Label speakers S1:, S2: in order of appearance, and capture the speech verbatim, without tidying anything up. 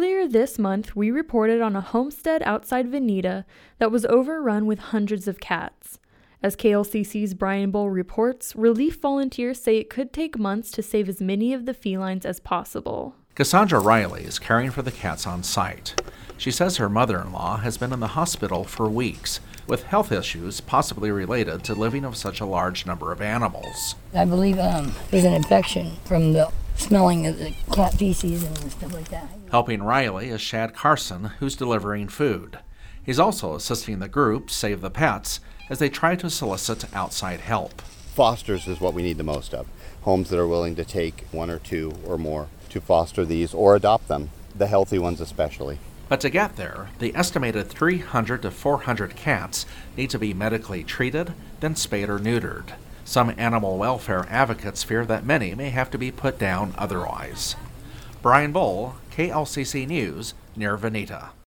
S1: Earlier this month, we reported on a homestead outside Veneta that was overrun with hundreds of cats. As K L C C's Brian Bull reports, relief volunteers say it could take months to save as many of the felines as possible.
S2: Cassandra Riley is caring for the cats on site. She says her mother-in-law has been in the hospital for weeks with health issues possibly related to living with such a large number of animals.
S3: I believe um, there's an infection from the smelling of the cat feces and stuff like that.
S2: Helping Riley is Shad Carson, who's delivering food. He's also assisting the group Save the Pets as they try to solicit outside help.
S4: Fosters is what we need the most of. Homes that are willing to take one or two or more to foster these or adopt them, the healthy ones especially.
S2: But to get there, the estimated three hundred to four hundred cats need to be medically treated, then spayed or neutered. Some animal welfare advocates fear that many may have to be put down otherwise. Brian Bull, K L C C News, near Veneta.